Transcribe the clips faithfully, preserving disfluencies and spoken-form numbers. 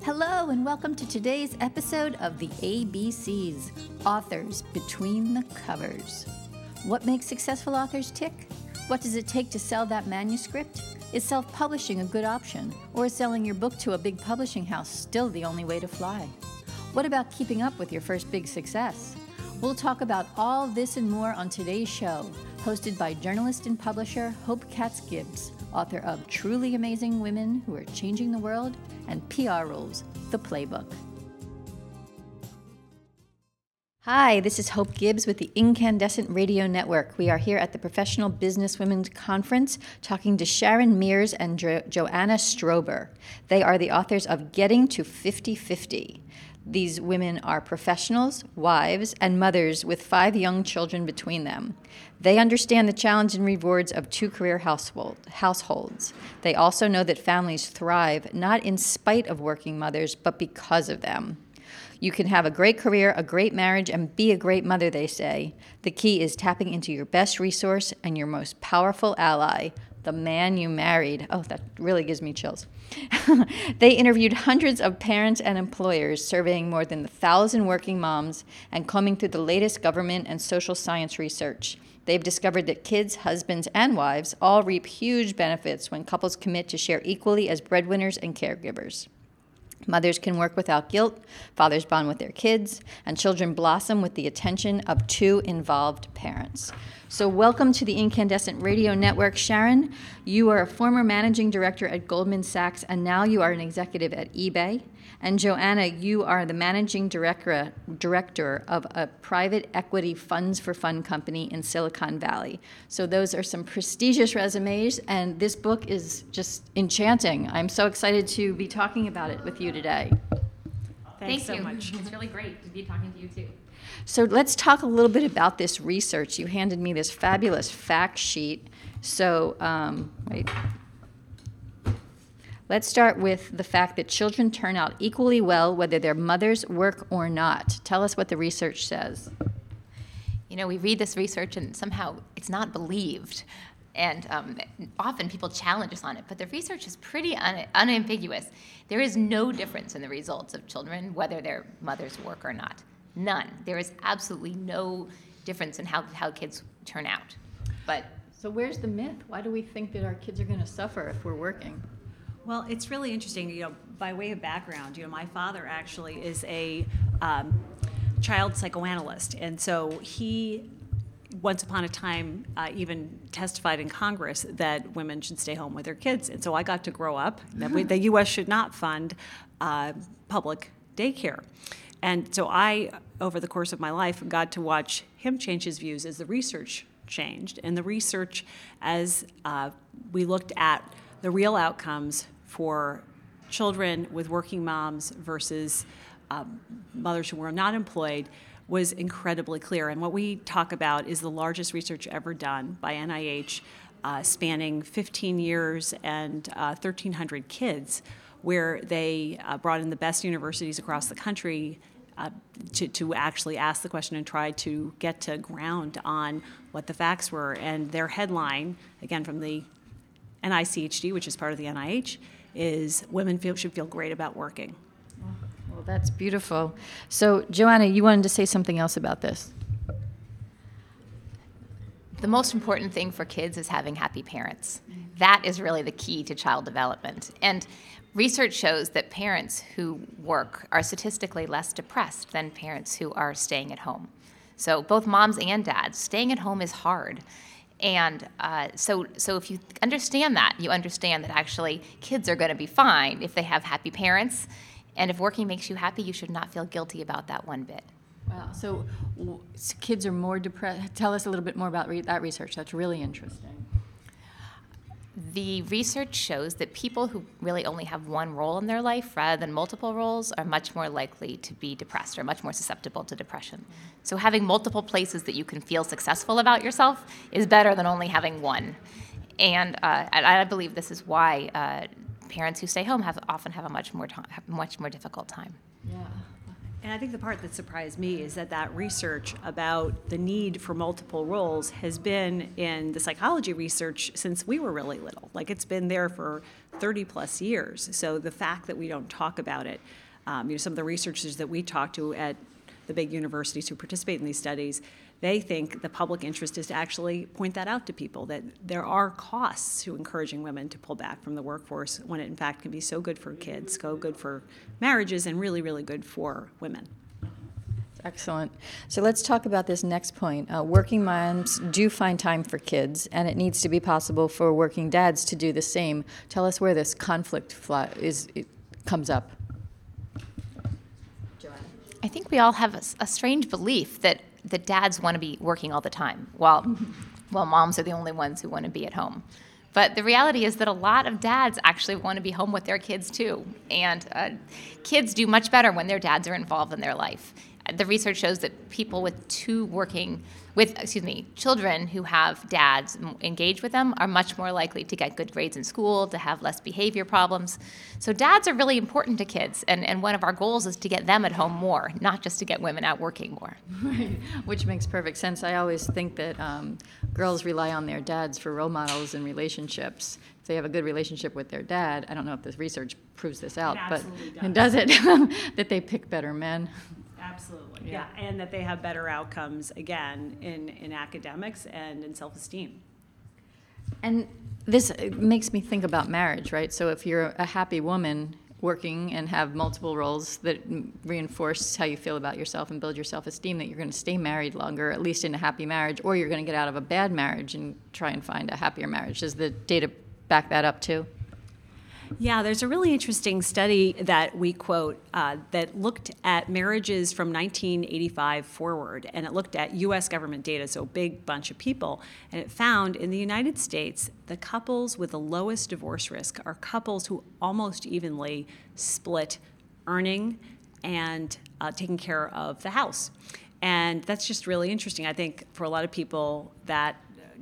Hello and welcome to today's episode of the A B Cs, Authors Between the Covers. What makes successful authors tick? What does it take to sell that manuscript? Is self-publishing a good option? Or is selling your book to a big publishing house still the only way to fly? What about keeping up with your first big success? We'll talk about all this and more on today's show, hosted by journalist and publisher Hope Katz-Gibbs, author of Truly Amazing Women Who Are Changing the World and P R Rules, The Playbook. Hi, this is Hope Gibbs with the Incandescent Radio Network. We are here at the Professional Business Women's Conference talking to Sharon Mears and jo- Joanna Strober. They are the authors of Getting to fifty fifty. These women are professionals, wives, and mothers with five young children between them. They understand the challenge and rewards of two-career household, households. They also know that families thrive not in spite of working mothers, but because of them. You can have a great career, a great marriage, and be a great mother, they say. The key is tapping into your best resource and your most powerful ally, the man you married. Oh, that really gives me chills. They interviewed hundreds of parents and employers, surveying more than a thousand working moms and combing through the latest government and social science research. They've discovered that kids, husbands, and wives all reap huge benefits when couples commit to share equally as breadwinners and caregivers. Mothers can work without guilt, fathers bond with their kids, and children blossom with the attention of two involved parents. So welcome to the Incandescent Radio Network. Sharon, you are a former managing director at Goldman Sachs, and now you are an executive at eBay. And Joanna, you are the managing director, director of a private equity funds for fund company in Silicon Valley. So those are some prestigious resumes, and this book is just enchanting. I'm so excited to be talking about it with you today. Thanks Thank so you. much. It's really great to be talking to you too. So let's talk a little bit about this research. You handed me this fabulous fact sheet. So, um, wait. Let's start with the fact that children turn out equally well whether their mothers work or not. Tell us what the research says. You know, we read this research and somehow it's not believed. And um, often people challenge us on it, but the research is pretty un- unambiguous. There is no difference in the results of children, whether their mothers work or not. None. There is absolutely no difference in how, how kids turn out. But So where's the myth? Why do we think that our kids are going to suffer if we're working? Well, it's really interesting, you know, by way of background, you know, my father actually is a um, child psychoanalyst, and so he, once upon a time, uh, even testified in Congress that women should stay home with their kids, and so I got to grow up that we, the U S should not fund uh, public daycare. And so I, over the course of my life, got to watch him change his views as the research changed, and the research as uh, we looked at the real outcomes for children with working moms versus um, mothers who were not employed was incredibly clear. And what we talk about is the largest research ever done by N I H, uh, spanning fifteen years and uh, thirteen hundred kids, where they uh, brought in the best universities across the country uh, to, to actually ask the question and try to get to ground on what the facts were. And their headline, again from the N I C H D, which is part of the N I H, is women feel, should feel great about working. Well, that's beautiful. So, Joanna, you wanted to say something else about this. the most important thing for kids is having happy parents. That is really the key to child development. And research shows that parents who work are statistically less depressed than parents who are staying at home. So both moms and dads, staying at home is hard. And uh, so, so if you understand that, you understand that actually kids are going to be fine if they have happy parents. And if working makes you happy, you should not feel guilty about that one bit. Wow. So, w- so kids are more depressed. Tell us a little bit more about re- that research. That's really interesting. The research shows that people who really only have one role in their life rather than multiple roles are much more likely to be depressed or much more susceptible to depression. So having multiple places that you can feel successful about yourself is better than only having one. And uh, I, I believe this is why uh, parents who stay home have often have a much more to- have much more difficult time. Yeah. And I think the part that surprised me is that that research about the need for multiple roles has been in the psychology research since we were really little. Like, it's been there for thirty plus years. So the fact that we don't talk about it, um, you know, some of the researchers that we talk to at the big universities who participate in these studies, they think the public interest is to actually point that out to people, that there are costs to encouraging women to pull back from the workforce when it in fact can be so good for kids, so good for marriages, and really, really good for women. Excellent. So let's talk about this next point. Uh, working moms do find time for kids, and it needs to be possible for working dads to do the same. Tell us where this conflict fly is it comes up. Joanna. I think we all have a, a strange belief that that dads want to be working all the time, while, while moms are the only ones who want to be at home. But the reality is that a lot of dads actually want to be home with their kids too. And uh, kids do much better when their dads are involved in their life. The research shows that people with two working, with, excuse me, children who have dads engaged with them are much more likely to get good grades in school, to have less behavior problems. So dads are really important to kids, and, and one of our goals is to get them at home more, not just to get women out working more. Right, which makes perfect sense. I always think that um, girls rely on their dads for role models in relationships. If they have a good relationship with their dad, I don't know if this research proves this out, but it does it, that they pick better men. Absolutely, yeah. yeah, and that they have better outcomes, again, in, in academics and in self-esteem. And this makes me think about marriage, right? So if you're a happy woman working and have multiple roles that reinforce how you feel about yourself and build your self-esteem, that you're going to stay married longer, at least in a happy marriage, or you're going to get out of a bad marriage and try and find a happier marriage. Does the data back that up too? Yeah, there's a really interesting study that we quote uh, that looked at marriages from nineteen eighty-five forward, and it looked at U S government data, so a big bunch of people, and it found in the United States, the couples with the lowest divorce risk are couples who almost evenly split earning and uh, taking care of the house. And that's just really interesting. I think for a lot of people that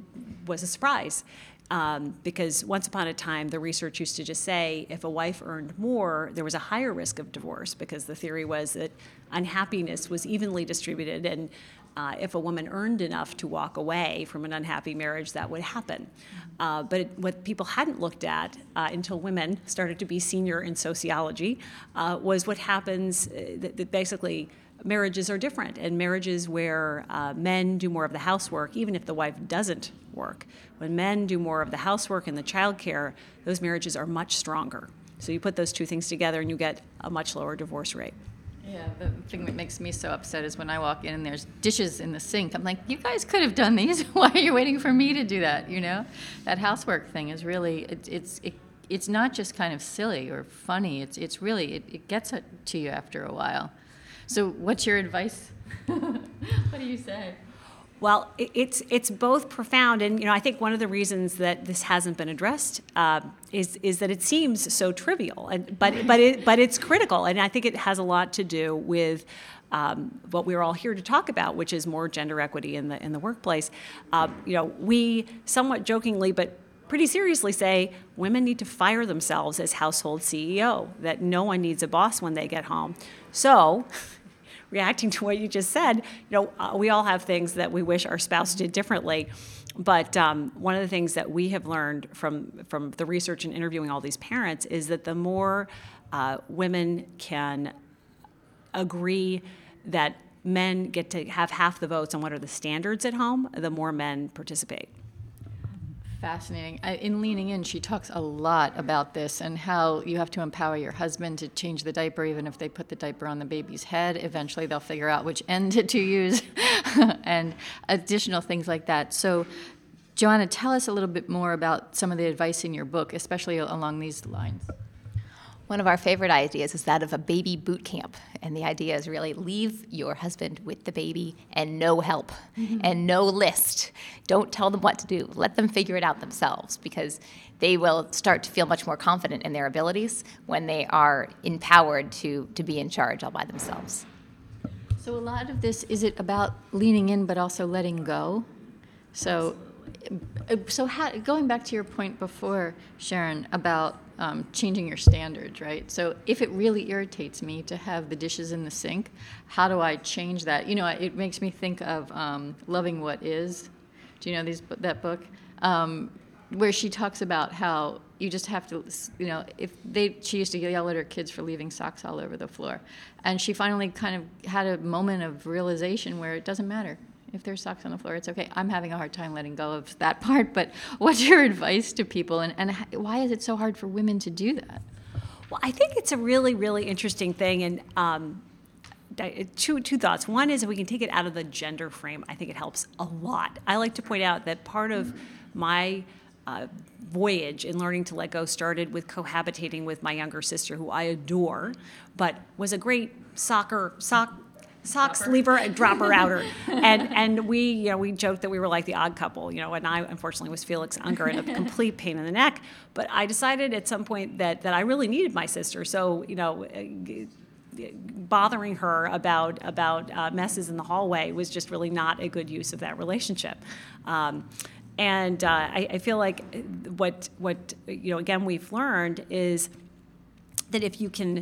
was a surprise. Um, because once upon a time, the research used to just say if a wife earned more, there was a higher risk of divorce, because the theory was that unhappiness was evenly distributed, and uh, if a woman earned enough to walk away from an unhappy marriage, that would happen. Uh, but it, what people hadn't looked at uh, until women started to be senior in sociology uh, was what happens, uh, that, that basically marriages are different, and marriages where uh, men do more of the housework, even if the wife doesn't work. When men do more of the housework and the childcare, those marriages are much stronger. So you put those two things together and you get a much lower divorce rate. Yeah, the thing that makes me so upset is when I walk in and there's dishes in the sink. I'm like, you guys could have done these. Why are you waiting for me to do that? You know, that housework thing is really, it, it's it, it's not just kind of silly or funny. It's it's really, it, it gets to you after a while. So what's your advice? What do you say? Well, it, it's it's both profound, and you know, I think one of the reasons that this hasn't been addressed uh, is is that it seems so trivial, and but but it, but it's critical, and I think it has a lot to do with um, what we're all here to talk about, which is more gender equity in the in the workplace. Uh, you know, we somewhat jokingly, but pretty seriously say women need to fire themselves as household C E O, that no one needs a boss when they get home. So, reacting to what you just said, you know, uh, we all have things that we wish our spouse did differently. But um, one of the things that we have learned from, from the research and interviewing all these parents is that the more uh, women can agree that men get to have half the votes on what are the standards at home, the more men participate. Fascinating. I, in Leaning In, she talks a lot about this and how you have to empower your husband to change the diaper, even if they put the diaper on the baby's head. Eventually, they'll figure out which end to use and additional things like that. So, Joanna, tell us a little bit more about some of the advice in your book, especially along these lines. One of our favorite ideas is that of a baby boot camp. And the idea is really leave your husband with the baby and no help mm-hmm. and no list. Don't tell them what to do. Let them figure it out themselves, because they will start to feel much more confident in their abilities when they are empowered to, to be in charge all by themselves. So a lot of this, is it about leaning in but also letting go? So, so how, going back to your point before, Sharon, about um, changing your standards, right? So if it really irritates me to have the dishes in the sink, how do I change that? You know, it makes me think of um, Loving What Is. Do you know these, that book? Um, where she talks about how you just have to, you know, if they, she used to yell at her kids for leaving socks all over the floor. And she finally kind of had a moment of realization where it doesn't matter. If there's socks on the floor, it's okay. I'm having a hard time letting go of that part, but what's your advice to people, and, and why is it so hard for women to do that? Well, I think it's a really, really interesting thing, and um, two two thoughts. One is if we can take it out of the gender frame, I think it helps a lot. I like to point out that part of my uh, voyage in learning to let go started with cohabitating with my younger sister, who I adore, but was a great soccer sock. Socks lever and dropper outer, and and we you know we joked that we were like the odd couple, you know, and I unfortunately was Felix Unger and a complete pain in the neck. But I decided at some point that that I really needed my sister, so you know, bothering her about about uh, messes in the hallway was just really not a good use of that relationship. Um, and uh, I, I feel like what what you know again we've learned is that if you can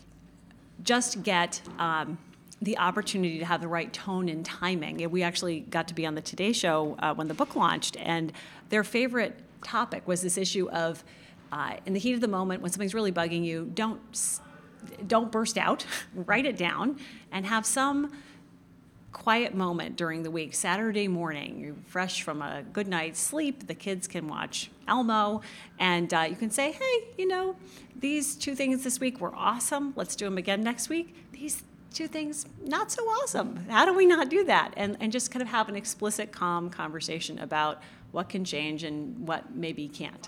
just get um, the opportunity to have the right tone and timing. We actually got to be on the Today Show uh, when the book launched, and their favorite topic was this issue of, uh, in the heat of the moment, when something's really bugging you, don't don't burst out, write it down, and have some quiet moment during the week. Saturday morning, you're fresh from a good night's sleep, the kids can watch Elmo, and uh, you can say, hey, you know, these two things this week were awesome. Let's do them again next week. These two things not so awesome. How do we not do that? And and just kind of have an explicit, calm conversation about what can change and what maybe can't.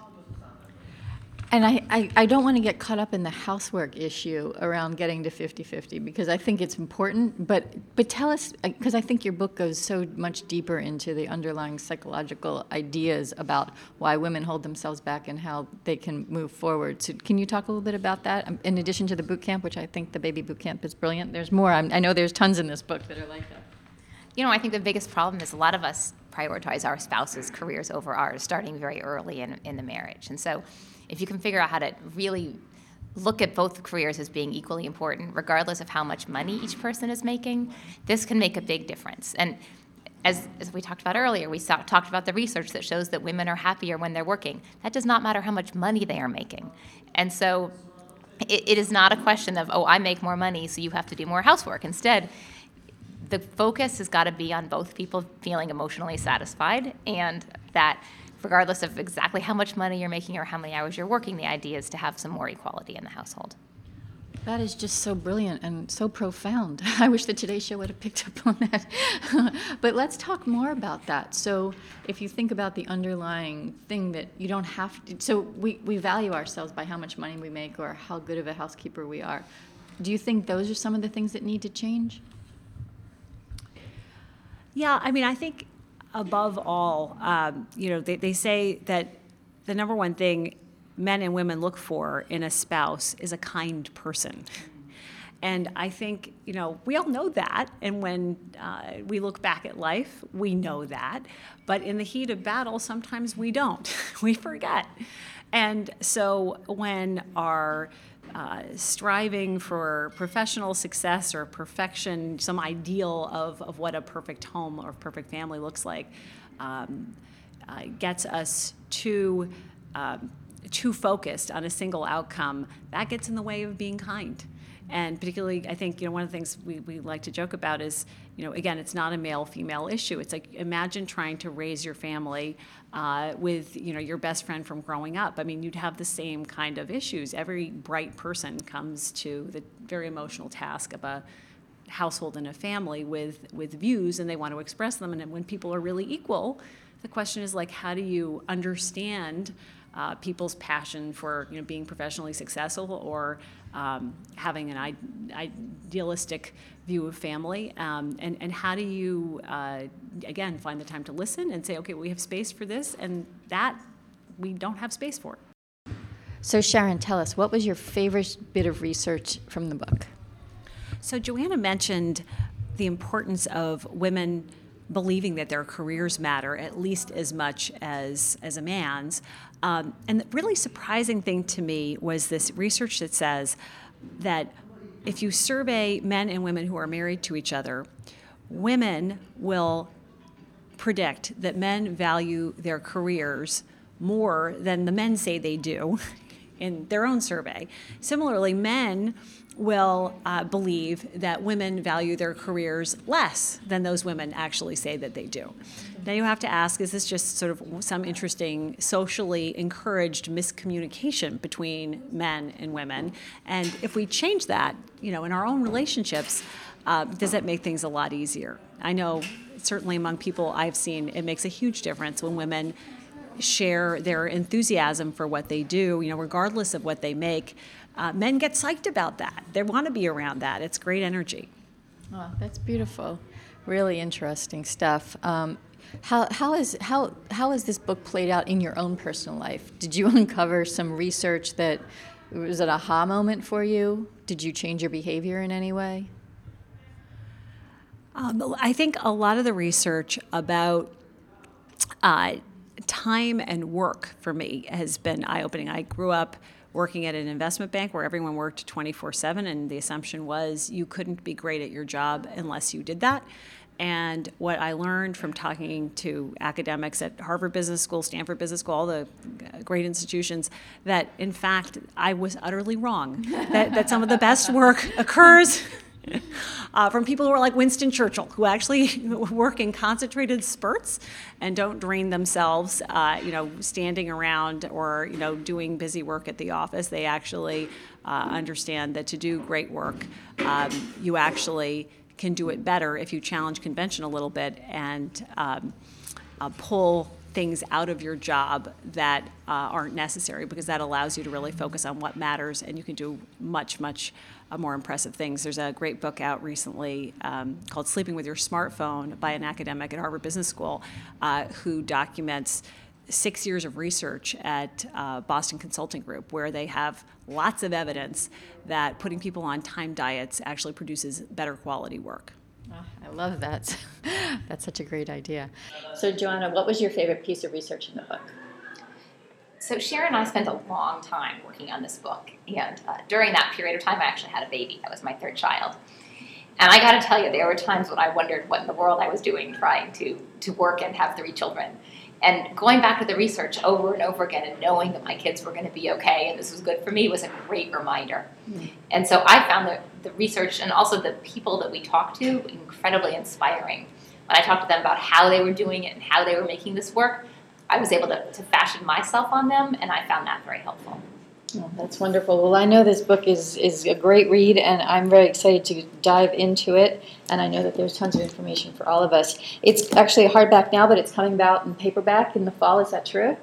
And I, I, I don't want to get caught up in the housework issue around getting to fifty-fifty, because I think it's important, but but tell us, because I think your book goes so much deeper into the underlying psychological ideas about why women hold themselves back and how they can move forward. So can you talk a little bit about that, in addition to the boot camp, which I think the baby boot camp is brilliant? There's more. I'm, I know there's tons in this book that are like that. You know, I think the biggest problem is a lot of us prioritize our spouse's careers over ours, starting very early in, in the marriage. And so if you can figure out how to really look at both careers as being equally important, regardless of how much money each person is making, this can make a big difference. And as, as we talked about earlier, we saw, talked about the research that shows that women are happier when they're working. That does not matter how much money they are making. And so it, it is not a question of, oh, I make more money, so you have to do more housework. Instead, the focus has got to be on both people feeling emotionally satisfied, and that regardless of exactly how much money you're making or how many hours you're working, the idea is to have some more equality in the household. That is just so brilliant and so profound. I wish the Today Show would have picked up on that. But let's talk more about that. So if you think about the underlying thing that you don't have to, so we, we value ourselves by how much money we make or how good of a housekeeper we are. Do you think those are some of the things that need to change? Yeah, I mean, I think above all, um, you know, they, they say that the number one thing men and women look for in a spouse is a kind person. And I think, you know, we all know that. And when uh, we look back at life, we know that. But in the heat of battle, sometimes we don't. We forget. And so when our uh, striving for professional success or perfection, some ideal of, of what a perfect home or perfect family looks like, um, uh, gets us too, um, too focused on a single outcome, that gets in the way of being kind. And particularly, I think, you know, one of the things we, we like to joke about is, you know, again, it's not a male-female issue. It's like, imagine trying to raise your family uh, with, you know, your best friend from growing up. I mean, you'd have the same kind of issues. Every bright person comes to the very emotional task of a household and a family with, with views, and they want to express them. And when people are really equal, the question is, like, how do you understand Uh, people's passion for, you know, being professionally successful or um, having an I- idealistic view of family, um, and, and how do you, uh, again, find the time to listen and say, okay, we have space for this, and that we don't have space for. So Sharon, tell us, what was your favorite bit of research from the book? So Joanna mentioned the importance of women believing that their careers matter at least as much as, as a man's. Um, and the really surprising thing to me was this research that says that if you survey men and women who are married to each other, women will predict that men value their careers more than the men say they do in their own survey. Similarly, men will uh, believe that women value their careers less than those women actually say that they do. Now you have to ask, is this just sort of some interesting socially encouraged miscommunication between men and women? And if we change that, you know, in our own relationships, uh, does that make things a lot easier? I know certainly among people I've seen, it makes a huge difference when women share their enthusiasm for what they do, you know, regardless of what they make. Uh, men get psyched about that. They want to be around that. It's great energy. Oh, that's beautiful. Really interesting stuff. Um, how how is how how has this book played out in your own personal life? Did you uncover some research that was an aha moment for you? Did you change your behavior in any way? Um, I think a lot of the research about uh, time and work for me has been eye-opening. I grew up working at an investment bank where everyone worked twenty-four seven, and the assumption was you couldn't be great at your job unless you did that. And what I learned from talking to academics at Harvard Business School, Stanford Business School, all the great institutions, that in fact I was utterly wrong, that, that some of the best work occurs Uh, from people who are like Winston Churchill, who actually work in concentrated spurts and don't drain themselves, uh, you know, standing around or, you know, doing busy work at the office. They actually uh, understand that to do great work, um, you actually can do it better if you challenge convention a little bit and um, uh, pull things out of your job that uh, aren't necessary, because that allows you to really focus on what matters, and you can do much, much uh, more impressive things. There's a great book out recently um, called Sleeping with Your Smartphone by an academic at Harvard Business School uh, who documents six years of research at uh, Boston Consulting Group, where they have lots of evidence that putting people on time diets actually produces better quality work. Oh, I love that. That's such a great idea. So, Joanna, what was your favorite piece of research in the book? So Sharon and I spent a long time working on this book, and uh, during that period of time, I actually had a baby. That was my third child. And I got to tell you, there were times when I wondered what in the world I was doing trying to, to work and have three children. And going back to the research over and over again and knowing that my kids were going to be okay and this was good for me was a great reminder. Mm-hmm. And so I found the, the research and also the people that we talked to incredibly inspiring. When I talked to them about how they were doing it and how they were making this work, I was able to, to fashion myself on them, and I found that very helpful. Oh, that's wonderful. Well, I know this book is, is a great read, and I'm very excited to dive into it, and I know that there's tons of information for all of us. It's actually a hardback now, but it's coming out in paperback in the fall. Is that true?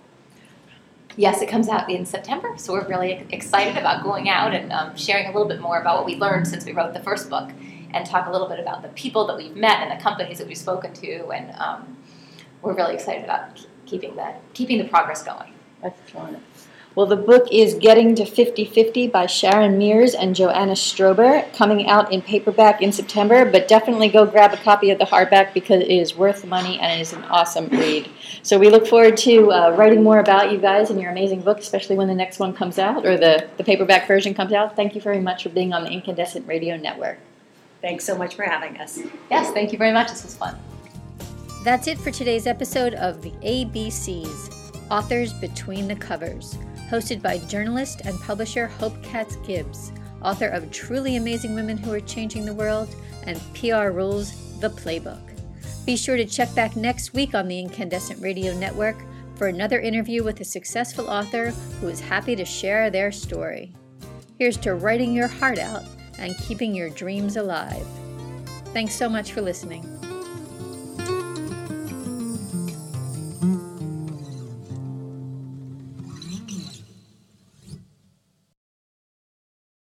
Yes, it comes out in September, so we're really excited about going out and um, sharing a little bit more about what we learned since we wrote the first book, and talk a little bit about the people that we've met and the companies that we've spoken to, and um, we're really excited about keeping that, keeping the progress going. Excellent. Well, the book is Getting to fifty fifty by Sharon Mears and Joanna Strober, coming out in paperback in September, but definitely go grab a copy of the hardback because it is worth the money and it is an awesome read. So we look forward to uh, writing more about you guys and your amazing book, especially when the next one comes out or the, the paperback version comes out. Thank you very much for being on the Incandescent Radio Network. Thanks so much for having us. Yes, thank you very much. This was fun. That's it for today's episode of the A B Cs, Authors Between the Covers, hosted by journalist and publisher Hope Katz Gibbs, author of Truly Amazing Women Who Are Changing the World and P R Rules, The Playbook. Be sure to check back next week on the Incandescent Radio Network for another interview with a successful author who is happy to share their story. Here's to writing your heart out and keeping your dreams alive. Thanks so much for listening.